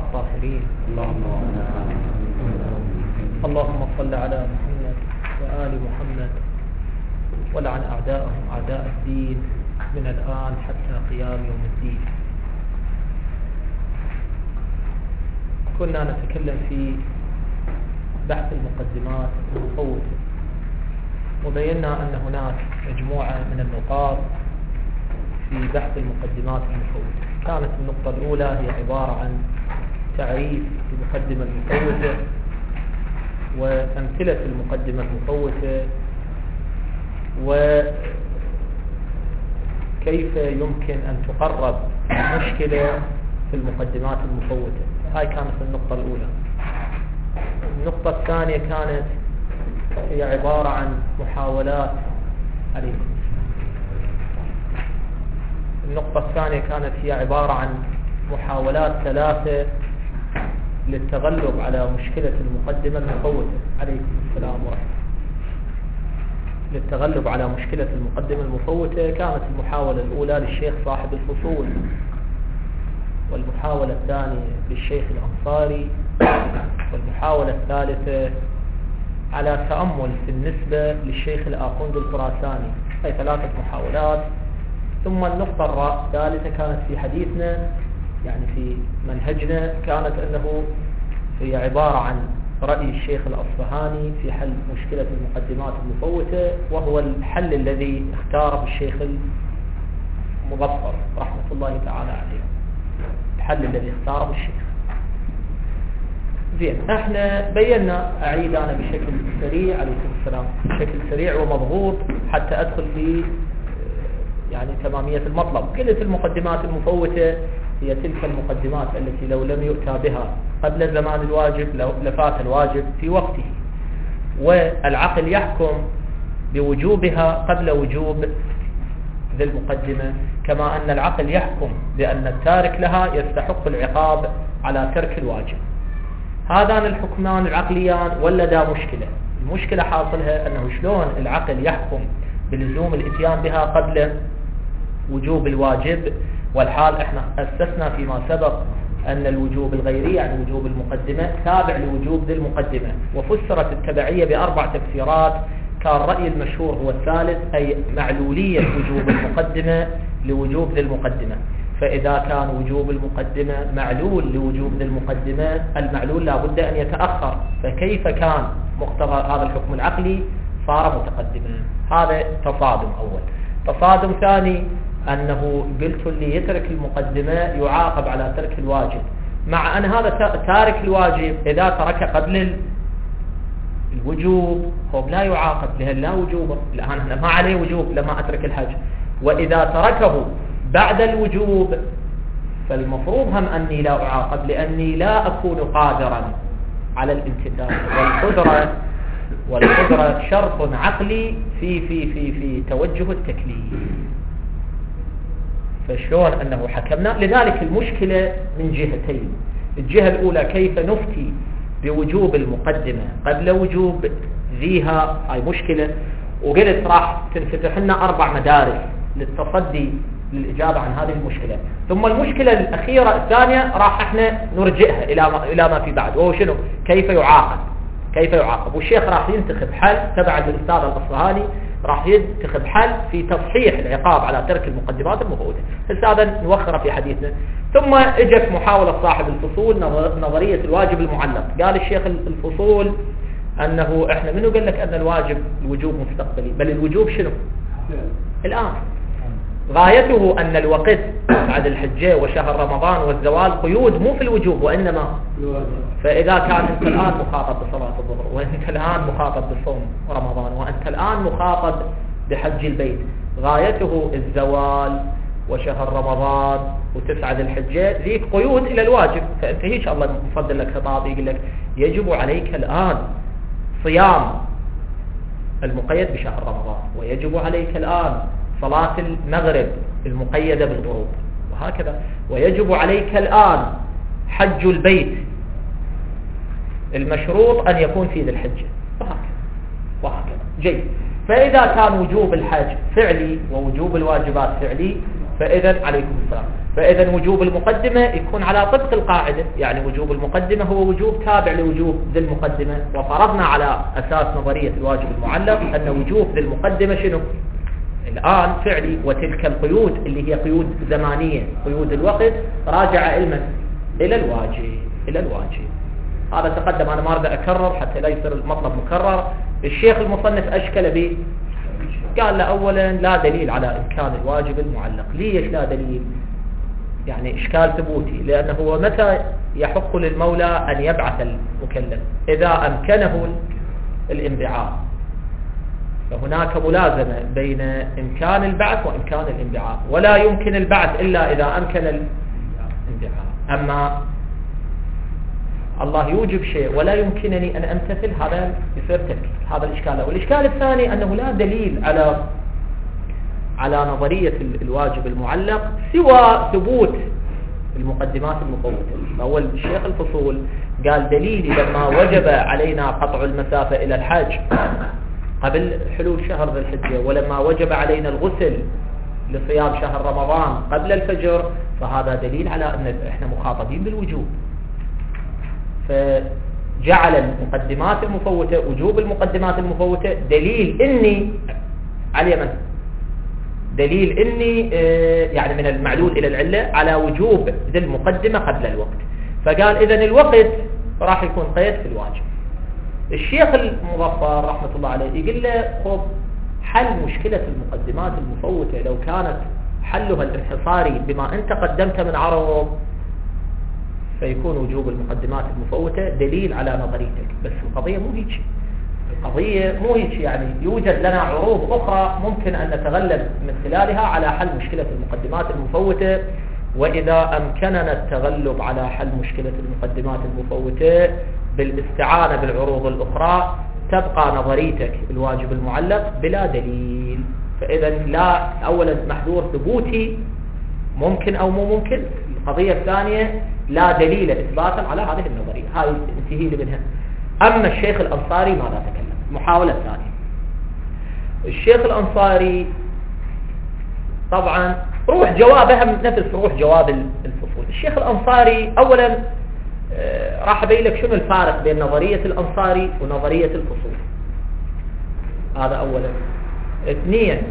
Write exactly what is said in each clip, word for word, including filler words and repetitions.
الطاهرين. اللهم صل على محمد وآل محمد ولعن أعداءهم أعداء الدين من الآن حتى قيام يوم الدين. كنا نتكلم في بحث المقدمات المفوتة، وبينا أن هناك مجموعة من النقاط في بحث المقدمات المفوتة. كانت النقطة الأولى هي عبارة عن تعريف المقدمة المفوتة وأمثلة المقدمة المفوتة وكيف يمكن أن تقرب مشكلة في المقدمات المفوتة. هاي كانت النقطة الأولى. النقطة الثانية كانت هي عبارة عن محاولات عليكم. النقطة الثانية كانت هي عبارة عن محاولات ثلاثة للتغلب على مشكلة المقدمة المفوتة. عليكم السلام ورحمة الله. للتغلب على مشكلة المقدمة المفوتة كانت المحاولة الأولى للشيخ صاحب الفصول، والمحاولة الثانية للشيخ الأنصاري، والمحاولة الثالثة على تأمل في النسبة للشيخ الآخوند الخراساني. هي ثلاثة محاولات. ثم النقطة الثالثة كانت في حديثنا، يعني في منهجنا، كانت أنه هي عبارة عن رأي الشيخ الأصفهاني في حل مشكلة المقدمات المفوتة، وهو الحل الذي اختاره الشيخ المظفر رحمة الله تعالى عليه، الحل الذي اختاره الشيخ. زين، احنا بينا، اعيد انا بشكل سريع عليكم السلام، بشكل سريع ومضغوط حتى ادخل في يعني تمامية المطلب. قلت المقدمات المفوتة هي تلك المقدمات التي لو لم يؤتى بها قبل زمان الواجب لو لفات الواجب في وقته، والعقل يحكم بوجوبها قبل وجوب ذي المقدمة، كما أن العقل يحكم بأن التارك لها يستحق العقاب على ترك الواجب. هذان الحكمان العقليان ولدا مشكلة. المشكلة حاصلها أنه شلون العقل يحكم بلزوم الاتيان بها قبل وجوب الواجب، والحال احنا أسسنا فيما سبق أن الوجوب الغيري يعني وجوب المقدمة تابع لوجوب ذي المقدمة، وفسرت التبعية بأربع تفسيرات. كان رأي المشهور هو الثالث، أي معلولية وجوب المقدمة لوجوب ذي المقدمة. فإذا كان وجوب المقدمة معلول لوجوب ذي المقدمة، المعلول لا بد أن يتأخر، فكيف كان مقتضى هذا الحكم العقلي صار متقدما. هذا تصادم أول. تصادم ثاني أنه قلت اللي يترك المقدمة يعاقب على ترك الواجب، مع أن هذا تارك الواجب إذا ترك قبل الوجوب هو لا يعاقب، لأن لا وجوب، الآن ما عليه وجوب لما أترك الحج. وإذا تركه بعد الوجوب فالمفروض هم أني لا أعاقب، لأني لا أكون قادرا على الامتثال. والقدرة والقدرة شرط عقلي في في في في توجه التكليف. فشلون أنه حكمنا؟ لذلك المشكلة من جهتين. الجهة الأولى كيف نفتي بوجوب المقدمة قبل وجوب ذيها، هاي مشكلة. وقلت راح تنفتح لنا أربع مدارس للتصدي للإجابة عن هذه المشكلة. ثم المشكلة الأخيرة الثانية راح احنا نرجئها إلى ما, إلى ما في بعد، وهو شنو؟ كيف يعاقب كيف يعاقب والشيخ راح ينتخب حل تبع للأستاذ الأصفهاني، راح ينتخب حل في تصحيح العقاب على ترك المقدمات المفوتة. هذا نوخره في حديثنا. ثم اجت محاولة صاحب الفصول نظرية الواجب المعلق. قال الشيخ الفصول أنه احنا منو قال لك أن الواجب الوجوب مستقبلي، بل الوجوب شنو الآن. غايته أن الوقت بعد الحجة وشهر رمضان والزوال قيود مو في الوجوب وإنما. فإذا كان أنت الآن مخاطب بصلاة الظهر، وأنت الآن مخاطب بصوم رمضان، وأنت الآن مخاطب بحج البيت، غايته الزوال وشهر رمضان وتسعة ذي الحجة، ذيك قيود إلى الواجب. فأنت هيش الله مفضل لك خطاب يقول لك يجب عليك الآن صيام المقيد بشهر رمضان، ويجب عليك الآن صلاة المغرب المقيدة بالغروب، وهكذا. ويجب عليك الآن حج البيت المشروط أن يكون في ذي الحجة، وهكذا وهكذا. جيد. فإذا كان وجوب الحج فعلي ووجوب الواجبات فعلي، فإذا عليكم السلام فإذا وجوب المقدمة يكون على طبق القاعدة، يعني وجوب المقدمة هو وجوب تابع لوجوب ذي المقدمة، وفرضنا على أساس نظرية الواجب المعلق أن وجوب ذي المقدمة شنو؟ الآن فعلي، وتلك القيود اللي هي قيود زمانية قيود الوقت راجع علما إلى الواجب إلى الواجب. هذا تقدم، أنا ما أريد أكرر حتى لا يصير المطلب مكرر. الشيخ المصنف أشكل به، قال له أولا لا دليل على إمكان الواجب المعلق. ليش لا دليل؟ يعني إشكال ثبوتي، لأنه هو متى يحق للمولى أن يبعث المكلف؟ إذا أمكنه الانبعاث، فهناك ملازمة بين إمكان البعث وإمكان الانبعاث، ولا يمكن البعث إلا إذا أمكن الانبعاث. أما الله يوجب شيء ولا يمكنني أن أمتثل، هذا يصير تفكيك. هذا الإشكال. والإشكال الثاني أنه لا دليل على على نظرية الواجب المعلق سوى ثبوت المقدمات المفوتة. أول شيخ الفصول قال دليلي لما وجب علينا قطع المسافة إلى الحج قبل حلول شهر ذي الحجة، ولما وجب علينا الغسل لصيام شهر رمضان قبل الفجر، فهذا دليل على أن إحنا مخاطبين بالوجوب. فجعل المقدمات المفوتة، وجوب المقدمات المفوتة دليل إني على من دليل إني يعني من المعلول إلى العلة على وجوب ذي المقدمة قبل الوقت. فقال إذن الوقت راح يكون قيد في الواجب. الشيخ المظفر رحمة الله عليه يقول له خب حل مشكلة المقدمات المفوتة لو كانت حلها الانحصاري بما أنت قدمت من عرض، فيكون وجوب المقدمات المفوتة دليل على نظريتك. بس القضية مو هيك، القضية مو هيك، يعني يوجد لنا عروض أخرى ممكن أن نتغلب من خلالها على حل مشكلة المقدمات المفوتة. وإذا أمكننا التغلب على حل مشكلة المقدمات المفوتة بالاستعانة بالعروض الأخرى، تبقى نظريتك الواجب المعلق بلا دليل. فإذا لا، أولا محذور ثبوتي ممكن أو مو ممكن. القضية الثانية لا دليل إثباتا على هذه النظرية، هاي انتهي لي منها. أما الشيخ الأنصاري ماذا تكلم؟ المحاولة الثانية. الشيخ الأنصاري طبعا روح جوابها نفس روح جواب الفصول. الشيخ الأنصاري أولا آه راح أبين لك شنو الفارق بين نظرية الأنصاري ونظرية الفصول. هذا أولا. اثنين،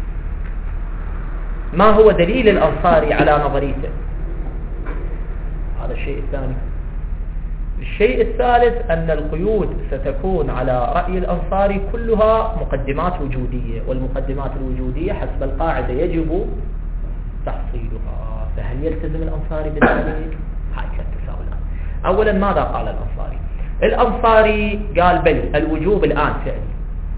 ما هو دليل الأنصاري على نظريته؟ هذا الشيء الثاني. الشيء الثالث أن القيود ستكون على رأي الأنصاري كلها مقدمات وجودية، والمقدمات الوجودية حسب القاعدة يجب تحصيلها. فهل يلتزم الأنصاري بذلك؟ هاي التساؤلات. أولا ماذا قال الأنصاري؟ الأنصاري قال بل الوجوب الآن فعلي،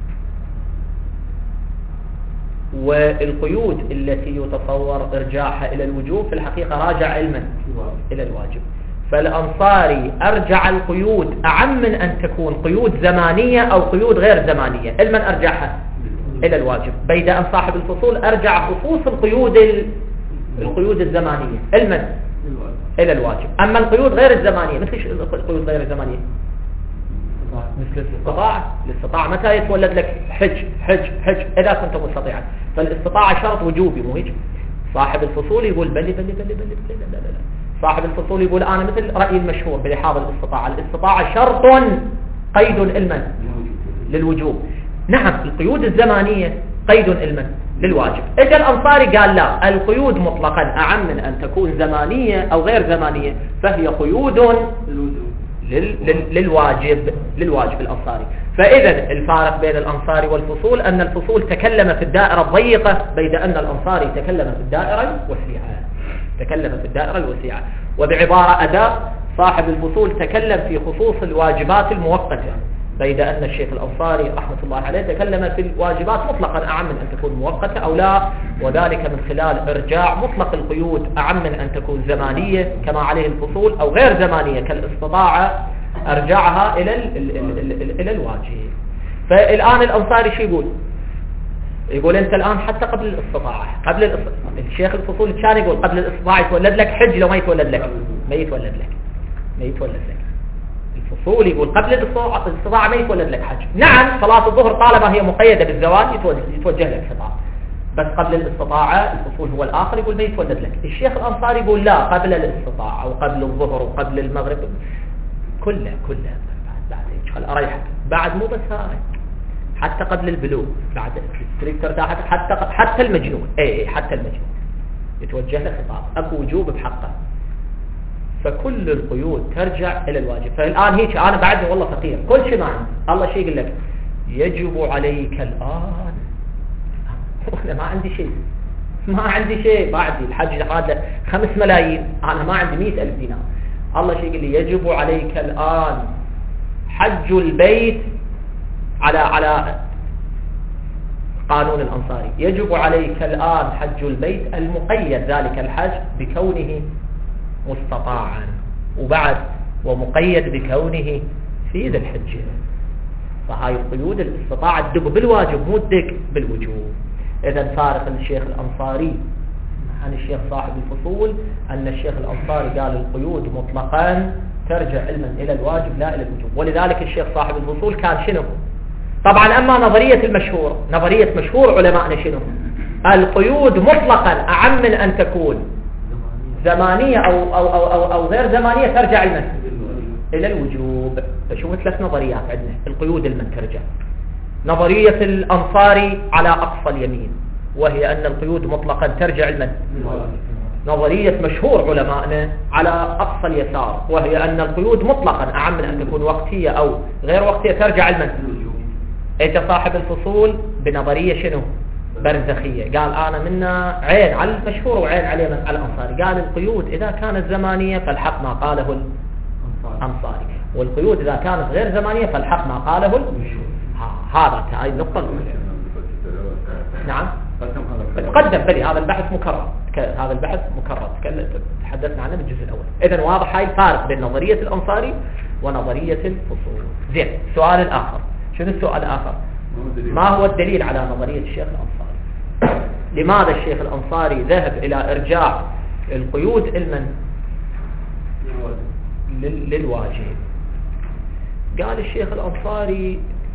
والقيود التي يتصور إرجاعها إلى الوجوب في الحقيقة راجع علما إلى الواجب. فالأنصاري أرجع القيود أعم من أن تكون قيود زمانية أو قيود غير زمانية، علما أرجعها إلى الواجب، بيد أن صاحب الفصول أرجع خصوص القيود القيود الزمانية علما إلى الواجب. أما القيود غير الزمانية، مثل القيود غير الزمانية مثل الاستطاعة. الاستطاعة متى يتولد لك حج حج حج إذا كنت مستطيعا، فالاستطاعة شرط وجوبي مو هيك. صاحب الفصول يقول بلي بلي بلي بلي بلي لا لا لا. صاحب الفصول يقول أنا مثل رأيي المشهور بلحاظ الاستطاعة، الاستطاعة شرط قيد علما للوجوب. نعم القيود الزمانية قيد علما للواجب. اجى الأنصاري قال لا، القيود مطلقا أعم من أن تكون زمانية أو غير زمانية، فهي قيود لل... لل... للواجب للواجب الأنصاري. فإذا الفارق بين الأنصاري والفصول أن الفصول تكلم في الدائرة الضيقة، بيد أن الأنصاري تكلم في الدائرة الوسيعة تكلم في الدائرة الوسيعة. وبعبارة أداء، صاحب الفصول تكلم في خصوص الواجبات المؤقتة، بيد أن الشيخ الأنصاري رحمة الله عليه تكلم في الواجبات مطلقا أعم من أن تكون مؤقتة أو لا، وذلك من خلال إرجاع مطلق القيود أعم من أن تكون زمانية كما عليه الفصول، أو غير زمانية كالاستطاعة أرجعها إلى ال ال ال ال إلى الواجب. فالآن الأنصاري شو يقول؟ يقول أنت الآن حتى قبل الاستطاعة، قبل الاستطاعة. الشيخ الفصول كان يقول قبل الاستطاعة يتولد لك حج، لو ما يتولد لك ما يتولد لك ما يتولد لك الفصول يقول قبل الاستطاعة ما يتولد لك حج. نعم صلاة الظهر طالما هي مقيدة بالزواج يتوجه لك خطاب، بس قبل الاستطاعة الفصول هو الآخر يقول ما يتولد لك. الشيخ الأنصاري يقول لا، قبل الاستطاعة وقبل الظهر وقبل المغرب كله كله بعد بعد خل أريحك بعد مو بس هاي، حتى قبل البلوغ بعد تريد ترتاح حتى حتى المجنون اي حتى المجنون يتوجه له خطاب اكو وجوب بحقه. فكل القيود ترجع الى الواجب. فالان هيك انا بعدني والله فقير كل شيء ما عندي، الله شيء يقول لك يجب عليك الان انا ما عندي شيء ما عندي شيء بعدي الحج هذا خمس ملايين انا ما عندي مئة ألف دينار، الله شيء يقول لي يجب عليك الان حج البيت على على قانون الأنصاري، يجب عليك الآن حج البيت المقيد ذلك الحج بكونه مستطاعا وبعد ومقيد بكونه في ذي الحجة. فهاي القيود الاستطاعة تدق بالواجب مو تدق بالوجوب. إذا فارق الشيخ الأنصاري عن الشيخ صاحب الفصول أن الشيخ الأنصاري قال القيود مطلقا ترجع علما إلى الواجب لا إلى الوجوب. ولذلك الشيخ صاحب الفصول كان شنو؟ طبعا أما نظرية المشهور نظرية مشهور علماءنا شنو؟ القيود مطلقا أعم من أن تكون زمانية أو, أو, أو, أو, أو غير زمانية ترجع المن إلى الوجوب. فشوفوا ثلاث نظريات عندنا القيود المن ترجع. نظرية الأنصاري على أقصى اليمين وهي أن القيود مطلقا ترجع المن. نظرية مشهور علماءنا على أقصى اليسار وهي أن القيود مطلقا أعم من أن تكون وقتية أو غير وقتية ترجع المن. اجى صاحب الفصول بنظرية شنو؟ برزخية، قال أنا منا عين على المشهور وعين عليه على الأنصاري. قال القيود إذا كانت زمانية فالحق ما قاله الأنصاري، والقيود إذا كانت غير زمانية فالحق ما قاله المشهور. هذا هاي النقطة الأولى. نعم تقدم بلي هذا البحث مكرر، هذا البحث مكرر تحدثنا عنه بالجزء الأول. إذن واضح هاي الفارق بين نظرية الأنصاري ونظرية الفصول. زين، السؤال الآخر شنو السؤال الآخر؟ ما هو الدليل على نظرية الشيخ الأنصاري؟ لماذا الشيخ الأنصاري ذهب إلى إرجاع القيود المن للواجب؟ قال الشيخ الأنصاري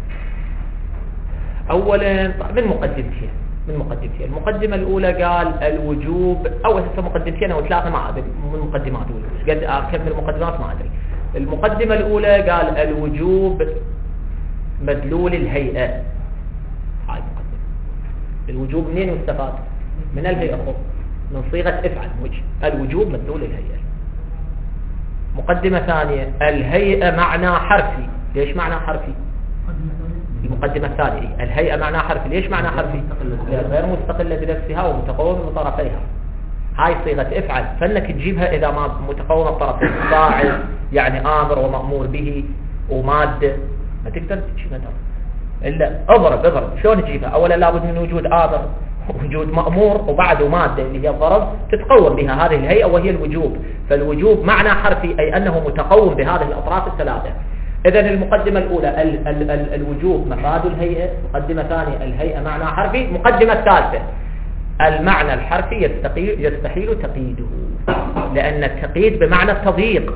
أولا من مقدمتين من مقدمتين المقدمة الأولى قال الوجوب أو هسه مقدمتين أو ثلاثة ما أدري من مقدمات قد أكمل المقدمات ما أدري. المقدمة الأولى قال الوجوب مدلول الهيئة. هاي مقدمة. الوجوب منين يستفاد؟ من الهيئة خط من صيغة افعل وجه. الوجوب مدلول الهيئة. مقدمة ثانية الهيئة معنى حرفي. ليش معنى حرفي؟ المقدمة الثانية الهيئة معنى حرفي. ليش معنى حرفي؟ غير مستقلة بنفسها ومتقومة بطرفيها. هاي صيغة افعل، فانك تجيبها اذا ما متقومة بطرفين فاعل يعني امر ومأمور به ومادة ما تقدر تجيبها الا اضرب اضرب. شلون تجيبها؟ اولا لابد من وجود امر وجود مأمور وبعده مادة اللي هي الضرب تتقوم بها هذه الهيئة وهي الوجوب. فالوجوب معنى حرفي أي أنه متقوم بهذه الأطراف الثلاثة. إذن المقدمة الأولى ال ال ال الوجوب مفاد الهيئة، مقدمة ثانية الهيئة معنى حرفي، مقدمة ثالثة المعنى الحرفي يستحيل, يستحيل تقييده لأن التقييد بمعنى التضييق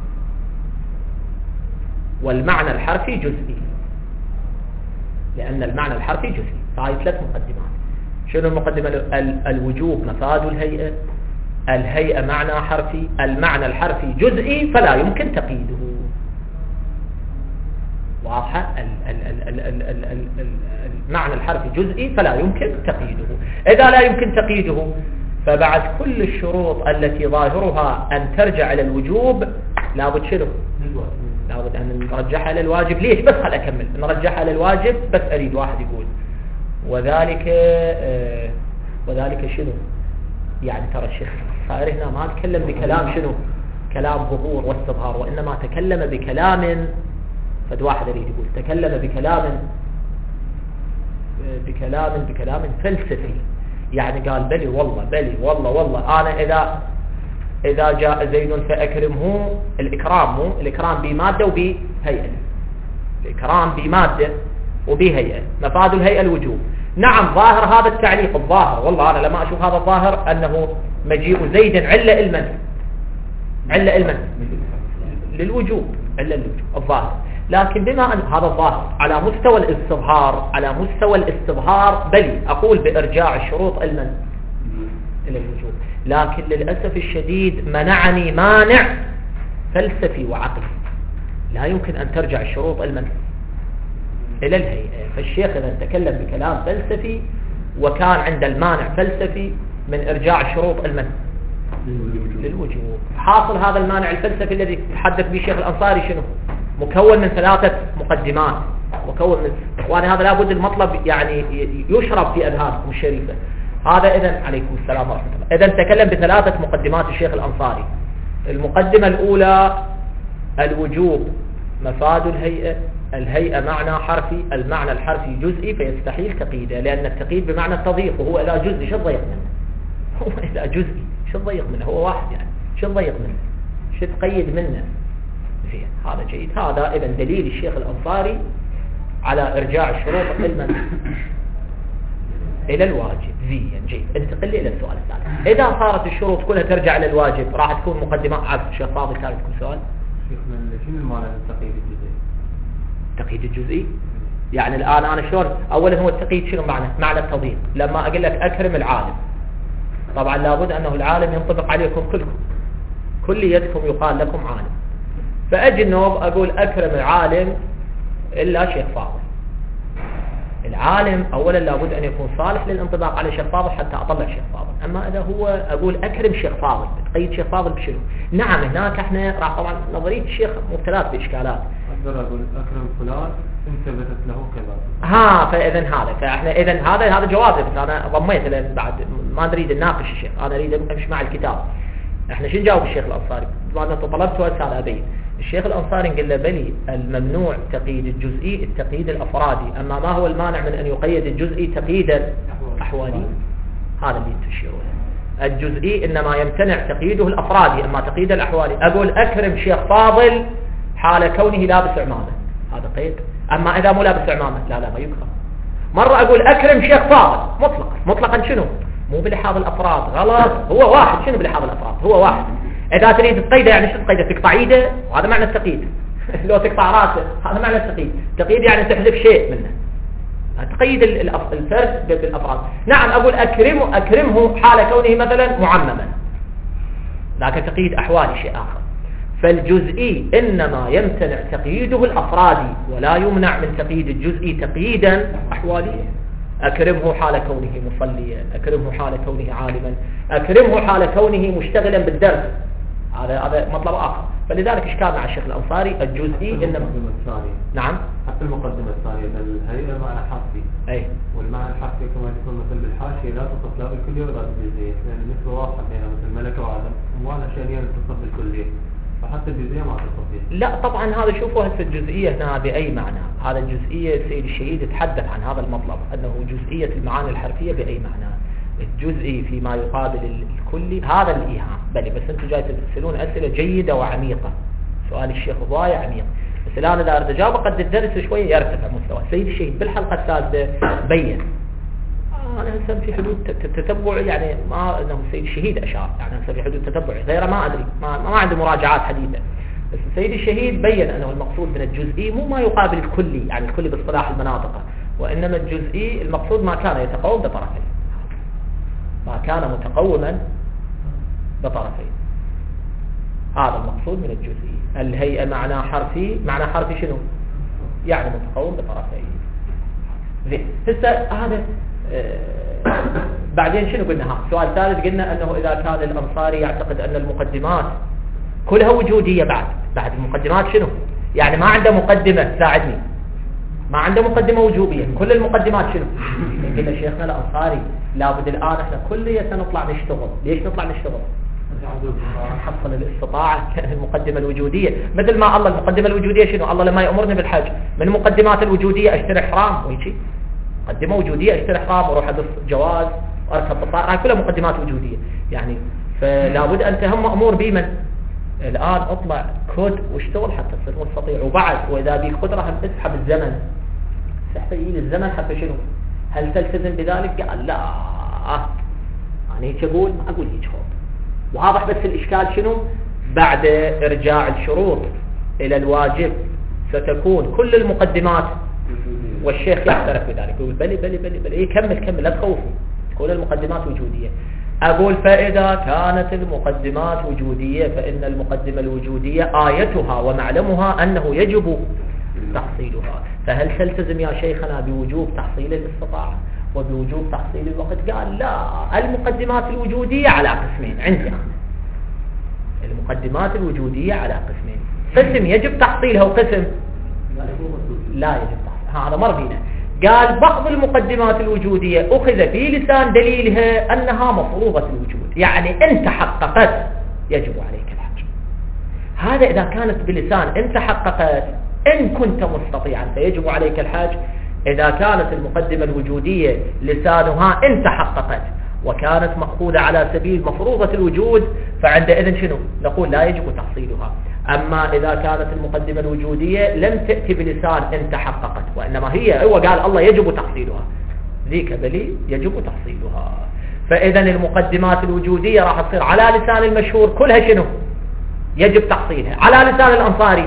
والمعنى الحرفي جزئي، لأن المعنى الحرفي جزئي. فهي ثلاث مقدمات. شنو المقدمة؟ ال الوجوب مفاد الهيئة، الهيئة معنى حرفي، المعنى الحرفي جزئي فلا يمكن تقييده. واضحة؟ المعنى الحرفي جزئي فلا يمكن تقييده. إذا لا يمكن تقييده فبعد كل الشروط التي ظاهرها أن ترجع إلى الوجوب لابد شنو؟ لابد أن نرجعها إلى الواجب. ليش؟ بس خل أكمل. نرجعها إلى الواجب بس أريد واحد يقول وذلك آه وذلك شنو؟ يعني ترى الشيخ صاير هنا ما تكلم بكلام شنو؟ كلام ظهور واستظهار، وإنما تكلم بكلام فد واحد يريد يقول تكلم بكلام بكلام بكلام فلسفي. يعني قال بلي والله بلي والله والله أنا إذا إذا جاء زيد فأكرمه. الإكرام مو الإكرام بمادة وبهيئة، الإكرام بمادة وبهيئة. مفاد الهيئة الوجوب. نعم ظاهر هذا التعليق الظاهر، والله أنا لما أشوف هذا الظاهر أنه مجيء زيد علة المن علة المن للوجوب علة الوجوب الظاهر. لكن بما أن هذا الظاهر على مستوى الاستظهار على مستوى الاستظهار بلي أقول بإرجاع الشروط إلى إلى الوجوب، لكن للأسف الشديد منعني مانع فلسفي وعقلي، لا يمكن أن ترجع الشروط إلى إلى الهيئة. فالشيخ إذا تكلم بكلام فلسفي وكان عند المانع فلسفي من إرجاع الشروط إلى للوجوب، حاصل هذا المانع الفلسفي الذي تحدث به الشيخ الأنصاري شنو؟ مكون من ثلاثة مقدمات، مكون من وأنا هذا لابد المطلب يعني يشرب في أذهانكم الشريفة. هذا إذن عليكم السلام ورحمة الله. إذن تكلم بثلاثة مقدمات الشيخ الأنصاري. المقدمة الأولى الوجوب مفاد الهيئة، الهيئة معنى حرفي، المعنى الحرفي جزئي فيستحيل تقييده، لأن التقييد بمعنى التضييق، وهو إذا جزئي شو تضيق منه؟ هو إذا جزئي شو تضيق منه؟ هو واحد يعني شو تضيق منه؟ شو تقيد منه؟ زين هذا جيد. هذا إذن دليل الشيخ الأنصاري على إرجاع الشروط علما إلى الواجب. زين جيد. انتقل إلى السؤال الثالث. إذا صارت الشروط كلها ترجع إلى الواجب راح تكون مقدمات عبد الشيخ فاضل. ثالث كل سؤال. شيخنا شنو المعنى التقييد الجزئي؟ التقييد الجزئي يعني الآن أنا شلون أولا هو التقييد شنو معنى؟ معنى التضييق. لما أقول لك أكرم العالم طبعا لابد أنه العالم ينطبق عليكم كلكم، كليتكم يقال لكم عالم، فأجنب أقول أكرم العالم إلا شيخ فاضل. العالم أولا لابد أن يكون صالح للانطباق على شيخ فاضل حتى أطلع شيخ فاضل. أما إذا هو أقول أكرم شيخ فاضل بتقيد شيخ فاضل بشنو؟ نعم هناك احنا راح طبعا نظرية الشيخ مبتلات بإشكالات. أقدر أقول أكرم فلان إن ثبتت له كذا. ها فإذن هذا فإحنا إذن هذا هذا جوازه، بس أنا ضميت لأن بعد ما نريد نناقش الشيخ، أنا أريد أمشي مع الكتاب. إحنا شو نجاوب الشيخ الأنصاري؟ بعد ما طلبت سؤال هذا أبين. الشيخ الأنصاري قال له بلي الممنوع تقييد الجزئي التقييد الأفرادي، أما ما هو المانع من أن يقيد الجزئي تقييدا أحوالي؟ هذا اللي تشيرون. الجزئي إنما يمتنع تقييده الأفرادي، أما تقييد الأحوالي أقول أكرم شيخ فاضل حال كونه لابس عمامة، هذا قيد. أما إذا مو لابس عمامة لا لا ما يكره. مرة أقول أكرم شيخ فاضل مطلقا، مطلقا شنو؟ مو بلحاظ الأفراد، غلط. هو واحد. شنو بلحاظ الأفراد؟ هو واحد. إذا تريد تقيده يعني شو تقيده؟ تقطع ايده وهذا معنى التقييد. لو تقطع راسه هذا معنى التقييد. التقييد يعني تحذف شيء منه، تقيد الفرد بالأفراد. نعم أقول أكرمه أكرمه حال كونه مثلا معمما، لكن تقييد أحوالي شيء آخر. فالجزئي إنما يمتنع تقييده الأفرادي ولا يمنع من تقييد الجزئي تقييدا أحواليا. أكرمه حال كونه مصليا، أكرمه حال كونه عالما، أكرمه حال كونه مشتغلا بالدرس، هذا هذا مطلب آخر. فلذلك إشكال مع الشيخ الأنصاري الجزئي إنما نعم حتى المقدمة الثانية الهيئة معنى حرفي، أي والمعنى الحرفي كما يكون مثل بالحاشية لا تصف لا بالكلية ولا بالجزئية، لأن مثل واضح بين مثل ملك وعالم ومعنى شيئين تصف بالكلية، فحتى الجزئية ما تصف فيها. لا طبعا هذا شوفوا هسه الجزئية هنا بأي معنى. هذا الجزئية السيد الشهيد يتحدث عن هذا المطلب أنه جزئية المعاني الحرفية بأي معنى. الجزئي فيما يقابل الكلي هذا الإيهام. بل بس أنتم جاي تسألون أسئلة جيدة وعميقة، سؤال الشيخ ضايع عميق، بس الآن إذا أرد أجاوب قد الدرس شوية يرتفع مستوى. السيد الشهيد بالحلقة الثالثة بين أنا هسه في حدود تتبع يعني ما أنه السيد الشهيد أشار يعني هسه في حدود تتبع غيره ما أدري ما, ما عنده مراجعات حديثة، بس السيد الشهيد بين أنه المقصود من الجزئي مو ما يقابل الكلي يعني الكلي باصطلاح المناطق، وإنما الجزئي المقصود ما كان يتقوم بطرفين، ما كان متقوما بطرفين، هذا المقصود من الجزئي. الهيئة معنى حرفي، معنى حرفي شنو؟ يعني متقوم بطرفين. زين هسه هذا آه بعدين شنو قلنا؟ ها السؤال الثالث قلنا أنه إذا كان الأنصاري يعتقد أن المقدمات كلها وجودية، بعد بعد المقدمات شنو؟ يعني ما عنده مقدمة ساعدني، ما عنده مقدمة وجوبية، كل المقدمات شنو؟ قلنا شيخنا الأنصاري لابد الآن احنا كلية نطلع نشتغل. ليش نطلع نشتغل؟ نحصل الاستطاعة المقدمة الوجودية، مثل ما الله المقدمة الوجودية شنو؟ الله لما يأمرني بالحج من المقدمات الوجودية اشتري حرام ويجي مقدمة وجودية، اشتري حرام واروح ادرس جواز واركب بالطائرة، هاي كلها مقدمات وجودية يعني. فلا بد أن تهم مأمور بمن الآن اطلع كود واشتغل حتى تصير مستطيع. وبعد وإذا بيك قدرة هم اسحب الزمن، سحب إلى الزمن حتى شنو؟ هل تلتزم بذلك؟ قال لا يعني هيك أقول ما أقول هيك خط واضح. بس الإشكال شنو؟ بعد إرجاع الشروط إلى الواجب ستكون كل المقدمات، والشيخ يعترف بذلك يقول بلي بلي بلي بلي إيه كمل كمل لا تخوفني، كل المقدمات وجودية. أقول فإذا كانت المقدمات وجودية فإن المقدمة الوجودية آيتها ومعلمها أنه يجب تحصيلها، فهل تلتزم يا شيخنا بوجوب تحصيل الاستطاعة وبوجوب تحصيل الوقت؟ قال لا، المقدمات الوجودية على قسمين عندنا، المقدمات الوجودية على قسمين، قسم يجب تحصيلها وقسم لا يجب تحصيلها، هذا مر بينا. قال بعض المقدمات الوجودية أخذ في لسان دليلها أنها مفروضة الوجود، يعني أنت حققت يجب عليك الحج. هذا إذا كانت بلسان أنت حققت إن كنت مستطيعا فيجب عليك الحج. إذا كانت المقدمة الوجودية لسانها أنت حققت وكانت مأخوذة على سبيل مفروضة الوجود فعندئذ شنو؟ نقول لا يجب تحصيلها. أما إذا كانت المقدمة الوجودية لم تأتي بلسان أنت حققت وإنما هي هو قال الله يجب تحصيلها، ذيك بلي يجب تحصيلها. فإذا المقدمات الوجودية راح تصير على لسان المشهور كلها شنو؟ يجب تحصيلها. على لسان الأنصاري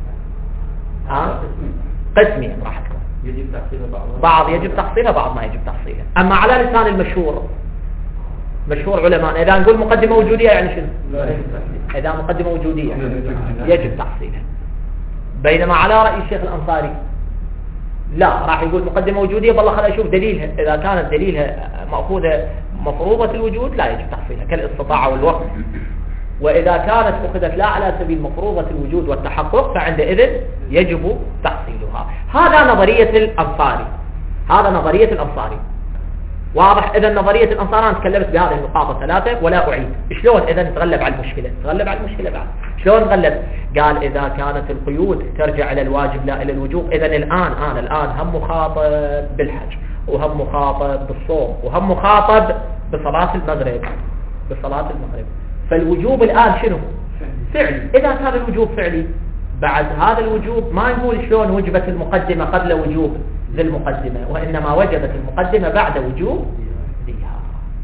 ها؟ قسمين راح تكون يجب تحصيلها، بعض بعض يجب تحصيلها بعض ما يجب تحصيلها. أما على لسان المشهور مشهور علماء إذا نقول مقدمة وجودية يعني شنو؟ إذا مقدمة وجودية يجب تحصيلها. بينما على رأي الشيخ الأنصاري لا، راح يقول مقدمة وجودية والله خلينا نشوف دليلها، إذا كانت دليلها مأخوذة مفروضة الوجود لا يجب تحصيلها كالاستطاعة والوقت، وإذا كانت أخذت لا على سبيل مفروضة الوجود والتحقق فعندئذ يجب تحصيلها. هذا نظرية الأنصاري، هذا نظرية الأنصاري واضح. إذا نظرية الأنصار أنا تكلمت بهذه النقاط الثلاثة ولا أعيد. شلون إذا نتغلب على المشكلة؟ نتغلب على المشكلة بعد شلون نتغلب؟ قال إذا كانت القيود ترجع إلى الواجب لا إلى الوجوب، إذا الآن أنا الآن هم مخاطب بالحج وهم مخاطب بالصوم وهم مخاطب بصلاة المغرب بصلاة المغرب فالوجوب الآن شنو؟ فعلي. إذا كان الوجوب فعلي بعد هذا الوجوب ما نقول شلون وجبت المقدمة قبل وجوب ذي المقدمة، وإنما وجبت المقدمة بعد وجوب ذيها.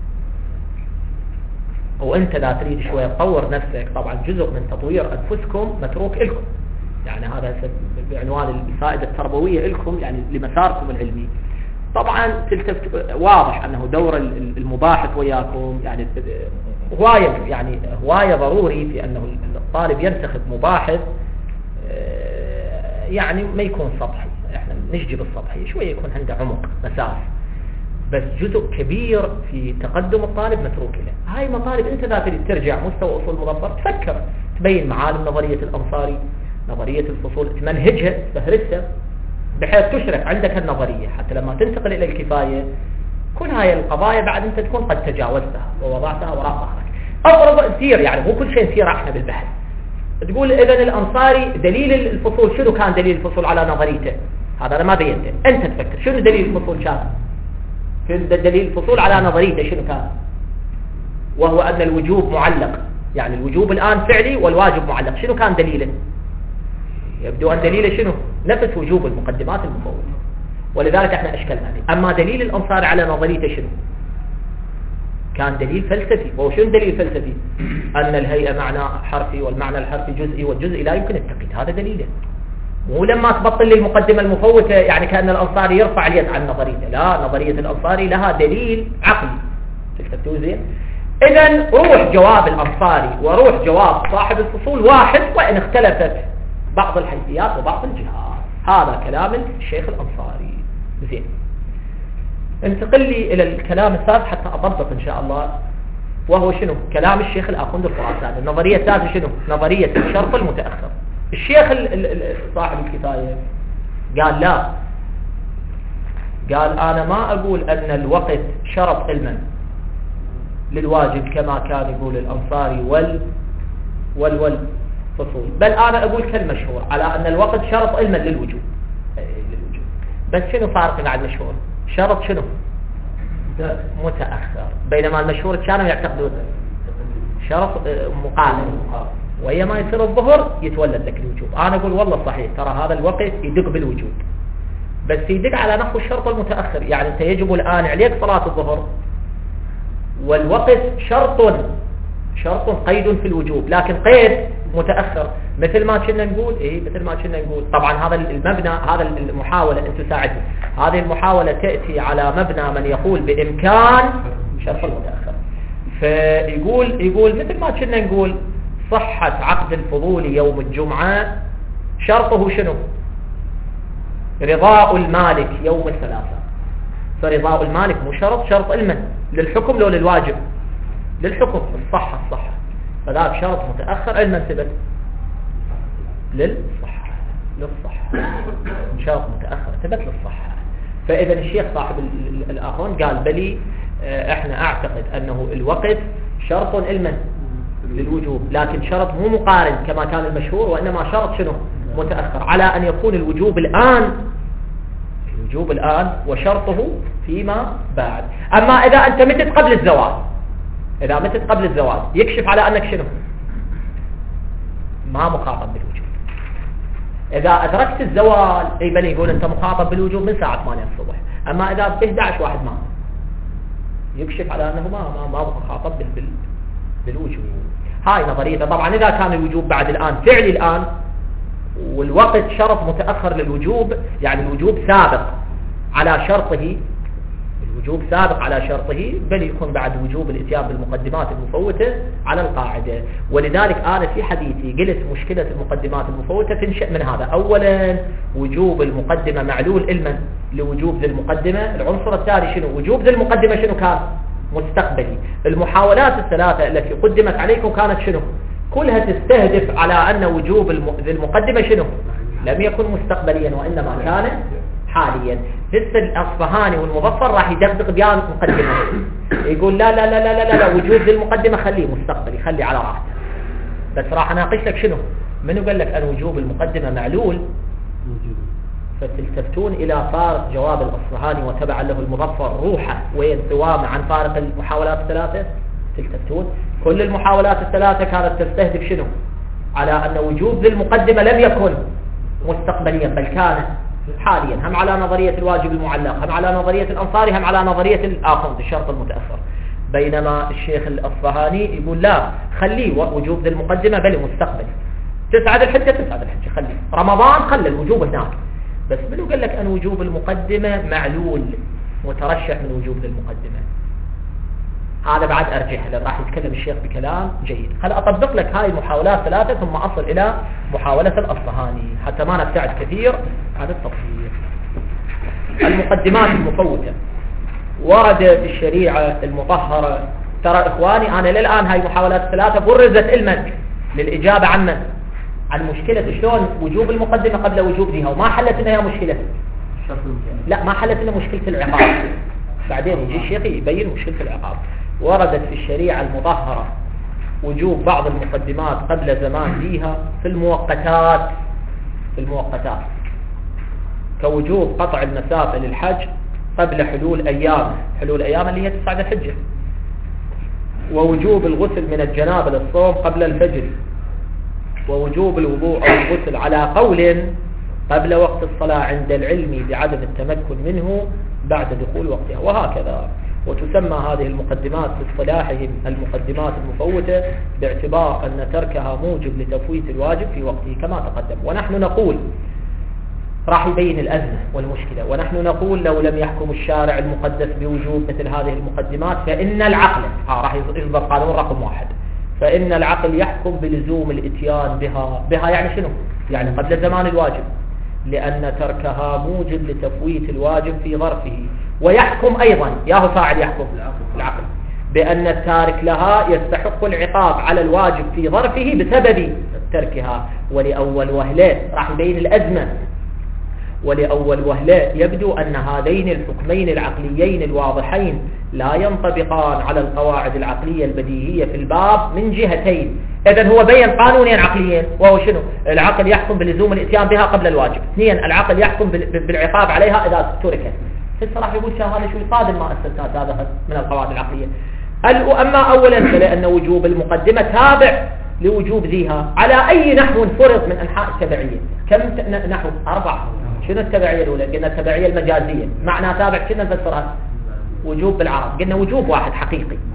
وأنت لا تريد شوية تطور نفسك، طبعا جزء من تطوير أنفسكم متروك لكم، يعني هذا بعنوان الفائدة التربوية لكم يعني لمساركم العلمي. طبعا تلتفت واضح أنه دور المباحث وياكم يعني هواية يعني هواية ضروري في أنه الطالب ينتخب مباحث يعني ما يكون سطحي، احنا نشجب السطحي شوية يكون عنده عمق مساف، بس جزء كبير في تقدم الطالب متروك له. هاي مطالب انت ذا تريد ترجع مستوى اصول مظفر تفكر تبين معالم نظرية الأنصاري، نظرية الفصول، تمنهجها تفهرسها بحيث تشرف عندك النظرية حتى لما تنتقل إلى الكفاية كل هاي القضايا بعد انت تكون قد تجاوزتها ووضعتها وراء ظهرك. افرض نسير يعني مو كل شيء نسير احنا بالبحث، تقول اذا الأنصاري دليل الفصول شنو كان دليل الفصول على نظريته؟ هذا انا ما بينته، انت تفكر شنو دليل الفصول كان؟ شنو دليل الفصول على نظريته شنو كان؟ وهو ان الوجوب معلق، يعني الوجوب الان فعلي والواجب معلق، شنو كان دليله؟ يبدو ان دليله شنو؟ نفس وجوب المقدمات المفوضة، ولذلك احنا اشكلنا عليه. اما دليل الأنصاري على نظريته شنو؟ كان دليل فلسفي. وهو شنو دليل فلسفي؟ أن الهيئة معنى حرفي والمعنى الحرفي جزئي والجزئي لا يمكن التقييد، هذا دليله. مو لما تبطل لي المقدمة المفوتة يعني كأن الأنصاري يرفع اليد عن نظريته، لا، نظرية الأنصاري لها دليل عقلي. تكتبتوا زين؟ إذن روح جواب الأنصاري وروح جواب صاحب الفصول واحد، وإن اختلفت بعض الحيثيات وبعض الجهات. هذا كلام الشيخ الأنصاري. زين، انتقل لي إلى الكلام الثالث حتى أضبط إن شاء الله، وهو شنو؟ كلام الشيخ الآخوندي الخراساني. النظرية الثالثة شنو؟ نظرية الشرط المتأخر. الشيخ صاحب الكفاية قال لا، قال أنا ما أقول أن الوقت شرط علما للواجب كما كان يقول الأنصاري وال وال والفصول، بل أنا أقول كالمشهور على أن الوقت شرط علما للوجوب. بس شنو فارق مع المشهور؟ شرط شنو؟ متأخر، بينما المشهور كانوا يعتقدون شرط مقارن، وهي ما يصير الظهر يتولد لك الوجوب. أنا أقول والله صحيح، ترى هذا الوقت يدق بالوجوب، بس يدق على نحو الشرط المتأخر، يعني أنت يجب الآن عليك صلاة الظهر والوقت شرط شرط قيد في الوجوب، لكن قيد متأخر. مثل ما كنا نقول إيه مثل ما كنا نقول طبعا هذا المبنى، هذا المحاولة أنت ساعدني، هذه المحاولة تأتي على مبنى من يقول بإمكان شرط المتأخر. فيقول يقول مثل ما كنا نقول صحة عقد الفضول يوم الجمعة شرطه شنو؟ رضاء المالك يوم الثلاثاء. فرضاء المالك مو شرط، شرط المن للحكم لو للواجب؟ للحكم. الصحة الصحة، فذاك شرط متأخر علما ثبت للصحة للصحة شرط متأخر ثبت للصحة. فإذا الشيخ صاحب الآخرون قال بلي احنا اعتقد انه الوقت شرط علما للوجوب، لكن شرط مو مقارن كما كان المشهور، وإنما شرط شنو؟ متأخر، على أن يكون الوجوب الآن الوجوب الآن وشرطه فيما بعد. أما إذا أنت متت قبل الزواج، إذا متت قبل الزواج يكشف على أنك شنو؟ ما مخاطب بالوجوب. إذا أدركت الزواج أي بل يقول أنت مخاطب بالوجوب من ساعة ثمانية الصبح. أما إذا ب إحدى عشر واحد ما يكشف على أنه ما ما ما مخاطب بال بالوجوب. هاي نظريته. طبعا إذا كان الوجوب بعد الآن فعلي الآن والوقت شرط متأخر للوجوب، يعني الوجوب سابق على شرطه، الوجوب سابق على شرطه، بل يكون بعد وجوب الاتيان بالمقدمات المفوتة على القاعدة. ولذلك أنا في حديثي قلت مشكلة المقدمات المفوتة تنشأ من هذا. أولا وجوب المقدمة معلول علما لوجوب ذي المقدمة. العنصر الثاني شنو؟ وجوب ذي المقدمة شنو كان؟ مستقبلي. المحاولات الثلاثة التي قدمت عليكم كانت شنو؟ كلها تستهدف على أن وجوب ذي المقدمة شنو؟ لم يكن مستقبليا وإنما كان حاليا. لسه الأصفهاني والمظفر راح يدقدق بيان مقدمة، يقول لا لا لا لا لا, لا وجوب ذي المقدمة خليه مستقبلي، خليه على راحته. بس راح أناقش لك شنو؟ منو قال لك أن وجوب المقدمة معلول؟ فتلتفتون إلى فارق جواب الأصفهاني وتبعا له المظفر روحه وين سوام عن فارق المحاولات الثلاثة. تلتفتون كل المحاولات الثلاثة كانت تستهدف شنو؟ على أن وجوب ذي المقدمة لم يكن مستقبليا بل كان حاليا، هم على نظرية الواجب المعلق، هم على نظرية الأنصاري، هم على نظرية الآخر الشرط المتأخر. بينما الشيخ الأصفهاني يقول لا خليه وجوب ذي المقدمة بل مستقبل. تسعد الحجة تسعد الحجة خليه، رمضان خلي الوجوب هناك. بس منو قال لك أن وجوب المقدمة معلول مترشح من وجوب ذي المقدمة؟ هذا بعد أرجح لأن راح يتكلم الشيخ بكلام جيد. خل أطبق لك هاي المحاولات ثلاثة ثم أصل إلى محاولة الأصفهاني حتى ما نبتعد كثير عن التفصيل. المقدمات المفوتة ورد في الشريعة المطهرة. ترى إخواني أنا للآن هاي المحاولات الثلاثة برزت علما للإجابة عن من؟ عن مشكلة شلون وجوب المقدمة قبل وجوب ذيها، وما حلت إنها مشكلة. لا ما حلت إنها مشكلة العقاب. بعدين يجي الشيخ يبين مشكلة العقاب. وردت في الشريعة المطهرة وجوب بعض المقدمات قبل زمان ذيها في المؤقتات، في المؤقتات كوجوب قطع المسافة للحج قبل حلول أيام، حلول أيام اللي هي تسعة الحجة، ووجوب الغسل من الجنابة للصوم قبل الفجر، ووجوب الوضوء أو الغسل على قول قبل وقت الصلاة عند العلم بعدم التمكن منه بعد دخول وقتها، وهكذا. وتسمى هذه المقدمات في اصطلاحهم المقدمات المفوتة باعتبار أن تركها موجب لتفويت الواجب في وقته كما تقدم. ونحن نقول راح يبين الأزمة والمشكلة، ونحن نقول لو لم يحكم الشارع المقدس بوجوب مثل هذه المقدمات فإن العقل آه راح يصدر قانون رقم واحد، فإن العقل يحكم بلزوم الاتيان بها. بها يعني شنو؟ يعني قبل زمان الواجب، لأن تركها موجب لتفويت الواجب في ظرفه. ويحكم أيضا ياهو فاعل يحكم العقل بأن التارك لها يستحق العقاب على الواجب في ظرفه بسبب تركها. ولأول وهلة راح يبين الأزمة. ولأول وهلة يبدو أن هذين الحكمين العقليين الواضحين لا ينطبقان على القواعد العقلية البديهية في الباب من جهتين. إذن هو بين قانونين عقليين، وهو شنو؟ العقل يحكم بلزوم الاتيان بها قبل الواجب، اثنين العقل يحكم بالعقاب عليها إذا تركت. الصراحة يقول شو هذا شو يصادم ما أستنتاج هذا من القواعد العقلية. أما أولا فلأن وجوب المقدمة تابع لوجوب ذيها على أي نحو فرض من أنحاء التبعية. كم نحو؟ أربعة. شنو التبعية الأولى؟ قلنا التبعية المجازية، معنى تابع شنو نفسرها؟ وجوب بالعرب، قلنا وجوب واحد حقيقي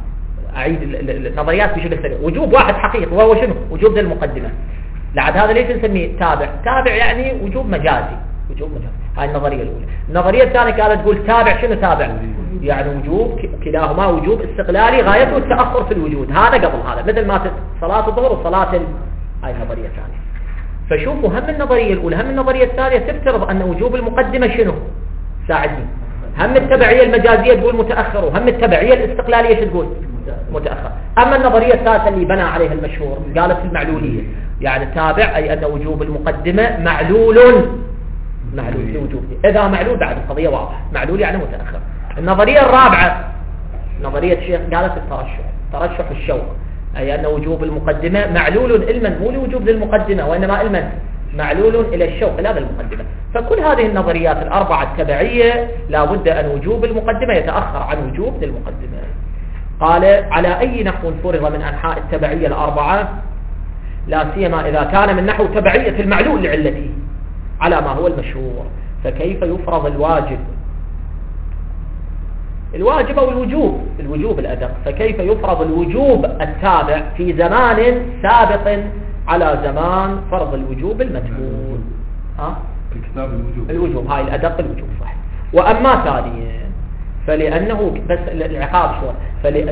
أعيد النظريات بشكل سريع. وجوب واحد حقيقي وهو شنو؟ وجوب ذي المقدمة. لعد هذا ليش نسميه تابع؟ تابع يعني وجوب مجازي، وجوب مجازي. هاي النظرية الأولى. النظرية الثانية كانت تقول تابع شنو تابع؟ يعني وجوب كلاهما وجوب استقلالي غايته التأخر في الوجود، هذا قبل هذا، مثل ما صلاة الظهر وصلاة ال... هاي النظرية الثانية. فشوفوا هم النظرية الأولى هم النظرية الثانية تفترض أن وجوب المقدمة شنو؟ ساعدني. هم التبعية المجازية تقول متأخر، وهم التبعية الاستقلالية شو تقول؟ متأخر. أما النظرية الثالثة اللي بنى عليها المشهور قالت المعلولية، يعني تابع أي أن وجوب المقدمة معلول معلول لوجوب. إذا معلول بعد القضية واضحة، معلول يعني متأخر. النظرية الرابعة نظرية الشيخ قالت الترشح، ترشح الشوق، أي أن وجوب المقدمة معلول علما مو لوجوب المقدمة، وإنما علما معلول إلى الشوق لا المقدمة. فكل هذه النظريات الأربعة التبعية لا بد أن وجوب المقدمة يتأخر عن وجوب المقدمة. قال على أي نحو فرض من أنحاء التبعية الأربعة، لا سيما إذا كان من نحو تبعية المعلول لعلته على ما هو المشهور، فكيف يفرض الواجب الواجب أو الوجوب الوجوب الأدق، فكيف يفرض الوجوب التابع في زمان سابق على زمان فرض الوجوب المتبوع؟ ها؟ الكتاب الوجوب الوجوب هاي الأدق الوجوب صح. وأما ثانيا فلأنه بس العقاب شو فلأن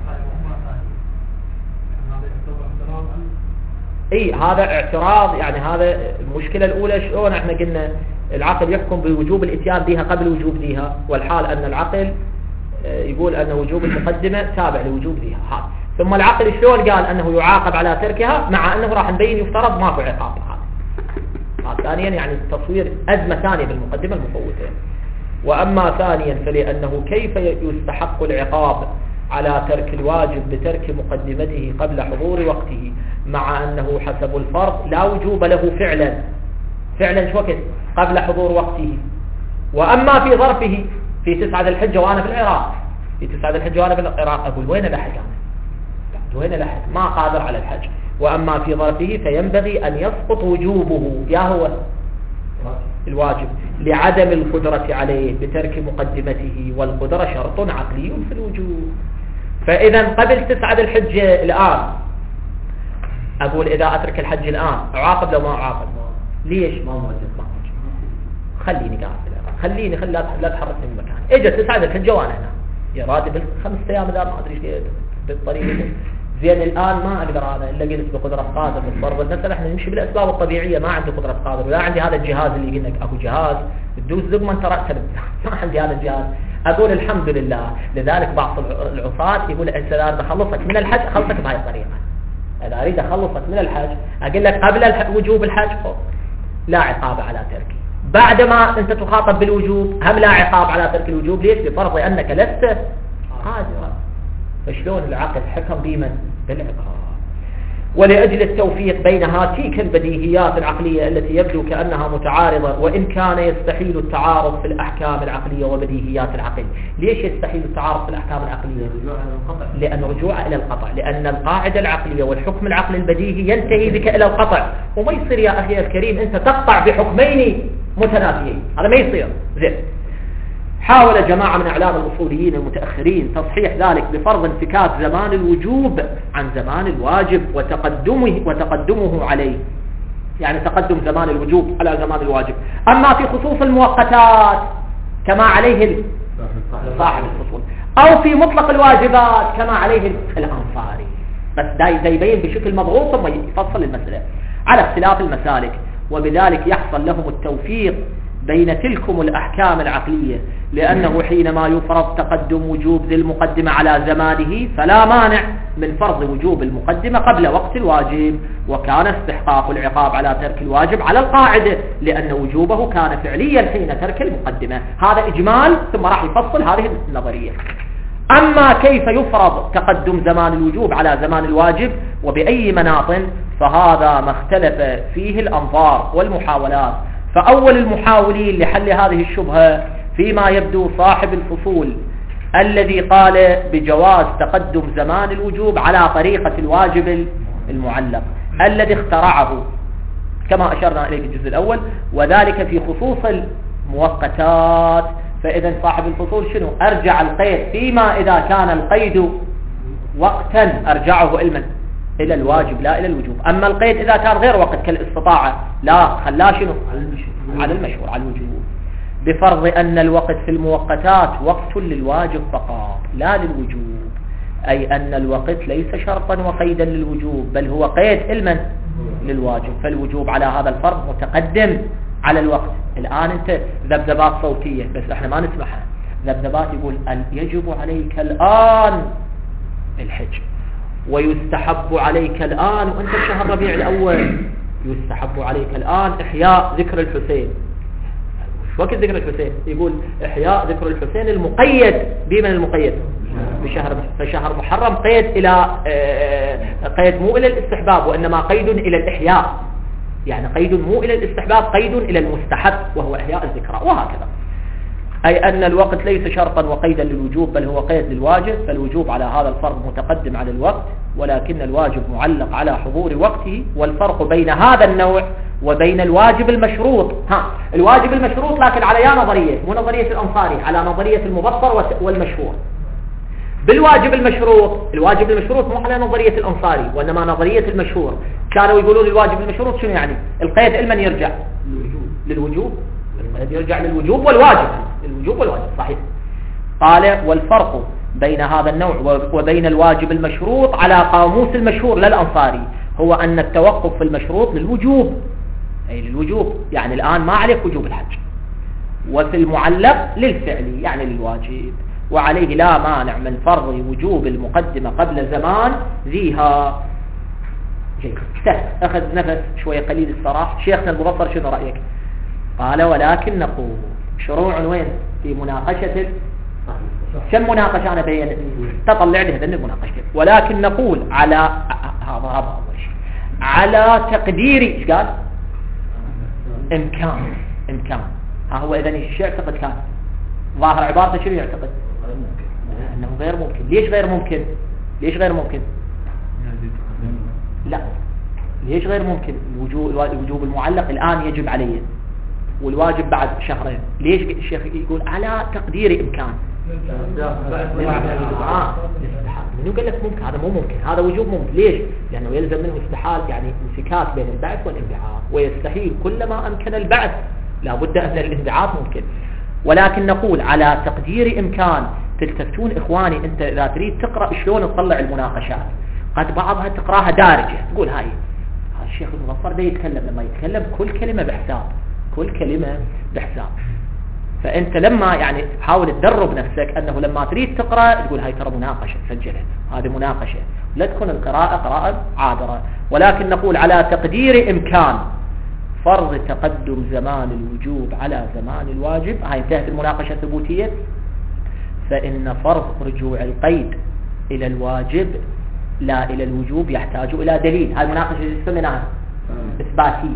اي هذا اعتراض، يعني هذا المشكلة الأولى شلون احنا قلنا العقل يحكم بوجوب الاتيان بها قبل وجوب ذيها، والحال أن العقل يقول أن وجوب المقدمة تابع لوجوب ذيها. هذا ثم العقل شلون قال أنه يعاقب على تركها، مع أنه راح نبين يفترض ماكو عقاب. هذا ثانيا يعني تصوير أزمة ثانية بالمقدمة المفوتة. وأما ثانيا فلأنه كيف يستحق العقاب على ترك الواجب بترك مقدمته قبل حضور وقته، مع أنه حسب الفرض لا وجوب له فعلا فعلا شو وقت قبل حضور وقته. وأما في ظرفه في تسعة ذي الحجة وأنا في العراق في تسعة ذي الحجة وأنا في العراق أقول وين لحق أنا وين لحق ما قادر على الحج. وأما في ظرفه فينبغي أن يسقط وجوبه يا هو الواجب لعدم القدرة عليه بترك مقدمته، والقدرة شرط عقلي في الوجوب. فإذا قبل تسعة ذي الحجة الآن أقول إذا أترك الحج الآن أعاقب لو ما أعاقب؟ ليش؟ ما موجب خليني قاعد في العراق، خليني خلي لا تحركني من مكان. اجت تسعة ذي الحجة وأنا هنا يا راتي بالخمس أيام إذا ما أدري ايش بالطريقة زين. الآن ما أقدر أنا إلا قلت بقدرة قادر بالفرض المسألة إحنا نمشي بالأسباب الطبيعية، ما عندي قدرة قادر ولا عندي هذا الجهاز اللي قلنا أكو جهاز تدوس زق ما أنت رأسه ما عندي هذا الجهاز. أقول الحمد لله. لذلك بعض العصاة يقول أنت إذا أريد أخلصك من الحج أخلصك بهاي الطريقة، إذا أريد أخلصك من الحج أقول لك قبل وجوب الحج لا عقاب على تركه، بعدما أنت تخاطب بالوجوب هم لا عقاب على ترك الوجوب. ليش؟ بفرض أنك لست قادرا. فشلون العقل حكم بمن؟ بالعقاب. ولأجل التوفيق بين هاتيك البديهيات العقلية التي يبدو كأنها متعارضة، وإن كان يستحيل التعارض في الأحكام العقلية وبديهيات العقل. ليش يستحيل التعارض في الأحكام العقلية؟ لأن رجوع إلى القطع، لأن القاعدة العقلية والحكم العقلي البديهي ينتهي بك إلى القطع، وما يصير يا أخي الكريم أنت تقطع بحكمين متنافيين، هذا ما يصير. زين. حاول جماعة من أعلام الأصوليين المتأخرين تصحيح ذلك بفرض انفكاك زمان الوجوب عن زمان الواجب وتقدمه وتقدمه عليه، يعني تقدم زمان الوجوب على زمان الواجب. أما في خصوص المؤقتات كما عليه صاحب الفصول، أو في مطلق الواجبات كما عليه الأنصاري. بس دا يبين بشكل مضغوط ثم يفصل المسألة على اختلاف المسالك، وبذلك يحصل لهم التوفيق بين تلكم الأحكام العقلية، لأنه حينما يفرض تقدم وجوب ذي المقدمة على زمانه فلا مانع من فرض وجوب المقدمة قبل وقت الواجب، وكان استحقاق العقاب على ترك الواجب على القاعدة لأن وجوبه كان فعليا حين ترك المقدمة. هذا إجمال ثم راح يفصل هذه النظرية. أما كيف يفرض تقدم زمان الوجوب على زمان الواجب وبأي مناط، فهذا ما اختلف فيه الأنظار والمحاولات. فأول المحاولين لحل هذه الشبهة فيما يبدو صاحب الفصول الذي قال بجواز تقدم زمان الوجوب على طريقة الواجب المعلق الذي اخترعه كما أشرنا إليه في الجزء الأول، وذلك في خصوص المؤقتات. فإذا صاحب الفصول شنو؟ أرجع القيد فيما إذا كان القيد وقتا أرجعه علما إلى الواجب لا إلى الوجوب. أما القيد إذا كان غير وقت كالاستطاعة لا خلاه شنو على المشهور على الوجوب، بفرض أن الوقت في المؤقتات وقت للواجب فقط لا للوجوب، أي أن الوقت ليس شرطا وقيدا للوجوب بل هو قيد علما للواجب، فالوجوب على هذا الفرض متقدم على الوقت. الآن أنت ذبذبات صوتية بس احنا ما نسمعها، ذبذبات يقول يجب عليك الآن الحج ويستحب عليك الآن وأنت في شهر ربيع الأول يستحب عليك الآن إحياء ذكر الحسين. شو وقت ذكر الحسين؟ يقول إحياء ذكر الحسين المقيد بمن المقيد بشهر فشهر محرم قيد إلى قيد مو إلى الاستحباب وإنما قيد إلى الإحياء، يعني قيد مو إلى الاستحباب قيد إلى المستحب وهو إحياء الذكرى، وهكذا. أي أن الوقت ليس شرطا وقيدا للوجوب بل هو قيد للواجب، فالوجوب على هذا الفرض متقدم على الوقت، ولكن الواجب معلق على حضور وقته. والفرق بين هذا النوع وبين الواجب المشروط، ها الواجب المشروط لكن على يا نظرية مو نظرية الأنصاري، على نظرية المبصر والمشهور. بالواجب المشروط، الواجب المشروط مو على نظرية الأنصاري وإنما نظرية المشهور. كانوا يقولون الواجب المشروط شنو يعني؟ القيد علما يرجع للوجوب، القيد يرجع للوجوب والواجب، الوجوب والواجب صحيح. قال والفرق بين هذا النوع وبين الواجب المشروط على قاموس المشهور للأنصاري هو أن التوقف في المشروط للوجوب، أي للوجوب يعني الآن ما عليك وجوب الحج، وفي المعلق للفعل يعني للواجب، وعليه لا مانع من فرض وجوب المقدمة قبل زمان ذيها. جيد سهل، أخذ نفس شوية قليل الصراحة. شيخنا المبصر شنو رأيك؟ قال ولكن نقول شروع وين في مناقشة كم مناقشة أنا بيّنت تطلع لي هذا المناقشة، ولكن نقول على هذا هذا أول شيء على تقدير إيش قال إمكان إمكان ها هو إذا إيش يعتقد كان ظاهر عبارته شنو يعتقد أنه غير ممكن. ليش غير ممكن؟ ليش غير ممكن؟ لا ليش غير ممكن؟ الوجوب الوجوب المعلق الآن يجب عليه والواجب بعد شهرين. ليش الشيخ يقول على تقدير إمكان؟ آه منو قال لك ممكن؟ هذا مو ممكن، هذا وجوب ممكن. ليش؟ لأنه يلزم منه استحال يعني انفكاك بين البعث والانبعاث، ويستحيل كلما أمكن البعث لا بد أن الانبعاث ممكن. ولكن نقول على تقدير إمكان. تلتفتون إخواني أنت إذا تريد تقرأ شلون تطلع المناقشات قد بعضها تقراها دارجة تقول هاي الشيخ المظفر ده يتكلم، لما يتكلم كل كلمة بحساب، كل كلمة بحساب. فأنت لما يعني حاول تدرب نفسك أنه لما تريد تقرأ تقول هاي ترى مناقشة سجلت، هذه مناقشة، لا تكون القراءة قراءة عابرة. ولكن نقول على تقدير إمكان فرض تقدم زمان الوجوب على زمان الواجب. هاي انتهت المناقشة الثبوتية. فإن فرض رجوع القيد إلى الواجب لا إلى الوجوب يحتاج إلى دليل. هاي المناقشة اللي سميناها إثباتية.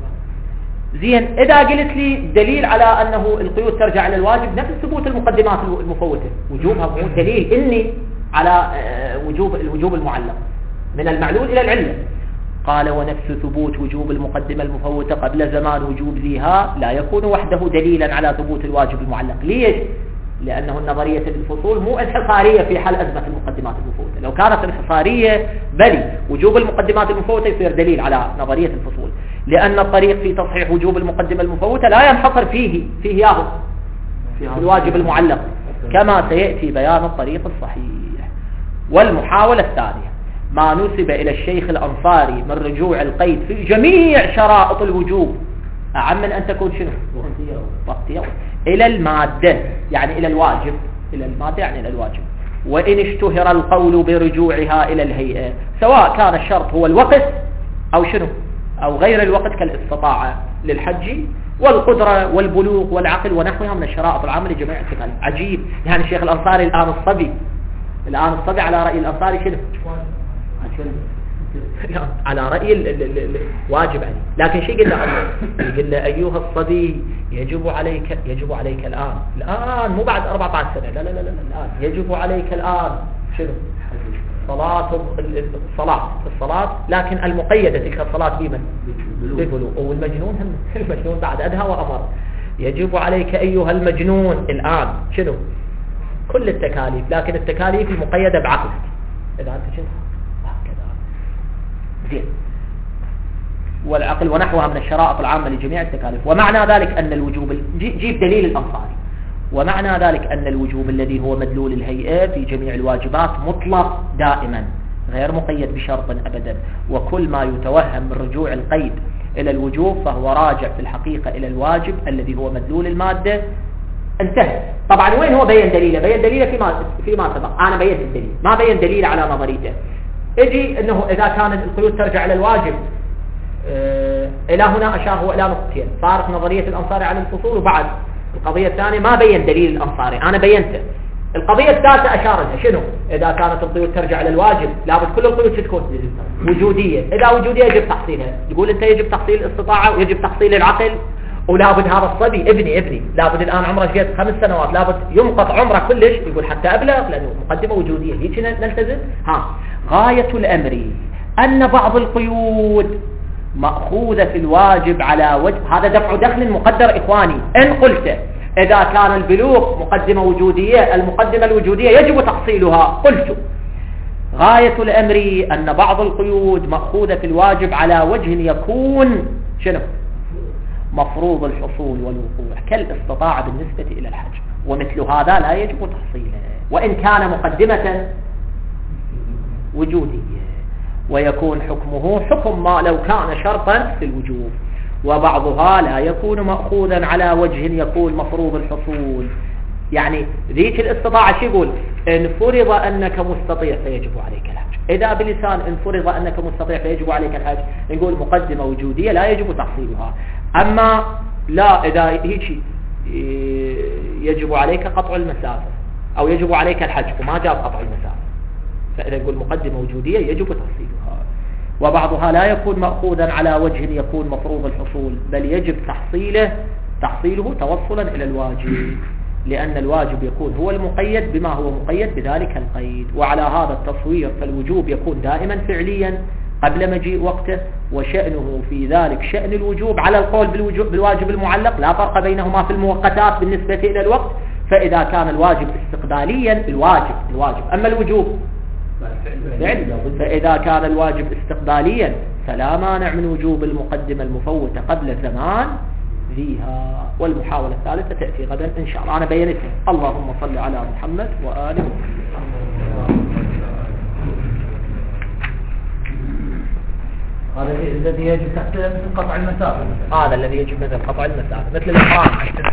زين إذا قلت لي دليل على أنه القيود ترجع إلى الواجب نفس ثبوت المقدمات المفوتة وجوبها مو دليل إني على وجوب الوجوب المعلق من المعلول إلى العلة. قال ونفس ثبوت وجوب المقدمة المفوتة قبل زمان وجوب ذيها لا يكون وحده دليلا على ثبوت الواجب المعلق. ليش؟ لأنه النظرية الفصول مو انحصارية في حل أزمة المقدمات المفوتة. لو كانت انحصارية بل وجوب المقدمات المفوتة يصير دليل على نظرية الفصول، لأن الطريق في تصحيح وجوب المقدمة المفوتة لا ينحصر فيه فيه ياهو في الواجب المعلق كما سيأتي بيان الطريق الصحيح. والمحاولة الثانية ما نسب إلى الشيخ الأنصاري من رجوع القيد في جميع شرائط الوجوب أعم من أن تكون شنو وقتية إلى المادة يعني إلى الواجب، إلى المادة يعني إلى الواجب. وإن اشتهر القول برجوعها إلى الهيئة سواء كان الشرط هو الوقت أو شنو أو غير الوقت كالاستطاعة للحج والقدرة والبلوغ والعقل ونحوها من الشرائط العامة لجميع التكاليف. عجيب يعني الشيخ الأنصاري الآن الصبي الآن الصبي على رأي الأنصاري شنو على رأي الواجب عليه. لكن شيء قلنا قلنا أيها الصبي يجب عليك يجب عليك الآن الآن مو بعد أربعة عشر سنة لا لا لا لا الآن يجب عليك الآن شنو صلاة الصلاة الصلاة لكن المقيدة تلك الصلاة بمن بالبلوغ. والمجنون هم المجنون بعد أدهى وأمر يجب عليك أيها المجنون الآن شنو كل التكاليف، لكن التكاليف المقيدة بعقلك إذا أنت كنت هكذا زين. والعقل ونحوها من الشرائط العامة لجميع التكاليف. ومعنى ذلك أن الوجوب، جيب دليل الأنصاري، ومعنى ذلك أن الوجوب الذي هو مدلول الهيئة في جميع الواجبات مطلق دائما غير مقيد بشرط أبدا، وكل ما يتوهم من رجوع القيد إلى الوجوب فهو راجع في الحقيقة إلى الواجب الذي هو مدلول المادة. انتهى. طبعا وين هو بين دليله؟ بين دليله فيما فيما سبق. أنا بينت الدليل، ما بين دليل على نظريته. اجي انه اذا كانت القيود ترجع الى الواجب، اه الى هنا اشار هو الى نقطتين، فارق نظريه الانصاري عن الفصول، وبعد القضيه الثانيه ما بين دليل الانصاري، انا بينته. القضيه الثالثه اشار لها شنو؟ اذا كانت القيود ترجع الى الواجب لابد كل القيود تكون وجوديه، اذا وجوديه يجب تحصيلها. يقول انت يجب تحصيل الاستطاعه ويجب تحصيل العقل، ولابد هذا الصبي ابني ابني لابد الان عمره جيت خمس سنوات لابد يمقط عمره كلش، يقول حتى ابلغ لانه مقدمه وجوديه، هيك نلتزم. ها غايه الامر ان بعض القيود ماخوذه في الواجب على وجه، هذا دفع دخل مقدر اخواني. ان قلت اذا كان البلوغ مقدمه وجوديه، المقدمه الوجوديه يجب تحصيلها، قلت غايه الامر ان بعض القيود ماخوذه في الواجب على وجه يكون شنو؟ مفروض الحصول والوقوع، كالاستطاعة بالنسبة إلى الحج، ومثل هذا لا يجب تحصيله وإن كان مقدمة وجودية، ويكون حكمه حكم ما لو كان شرطا في الوجوب. وبعضها لا يكون مأخوذا على وجه يكون مفروض الحصول. يعني ذيك الاستطاعة شو يقول؟ إن فرض أنك مستطيع فيجب عليك الحج، إذا بلسان إن فرض أنك مستطيع فيجب عليك الحج، نقول مقدمة وجودية لا يجب تحصيلها. أما لا إذا هيك يجب عليك قطع المسافة أو يجب عليك الحج وما جاء قطع المسافة، فإذا نقول مقدمة وجودية يجب تحصيلها. وبعضها لا يكون مأخوذا على وجه يكون مفروض الحصول، بل يجب تحصيله تحصيله توصلا إلى الواجب، لأن الواجب يكون هو المقيد بما هو مقيد بذلك القيد. وعلى هذا التصوير فالوجوب يكون دائما فعليا قبل مجيء وقته، وشأنه في ذلك شأن الوجوب على القول بالوجوب بالواجب المعلق، لا فرق بينهما في المؤقتات بالنسبة إلى الوقت. فإذا كان الواجب استقباليا الواجب الواجب أما الوجوب فعل، فإذا كان الواجب استقباليا فلا مانع من وجوب المقدمة المفوتة قبل زمان فيها. والمحاولة الثالثة تأتي غدا إن شاء الله. أنا بينتها. اللهم صل على محمد وآله. هذا الذي يجب تحت مثل قطع المسافة، هذا الذي يجب مثل قطع المسافة مثل الإحرام.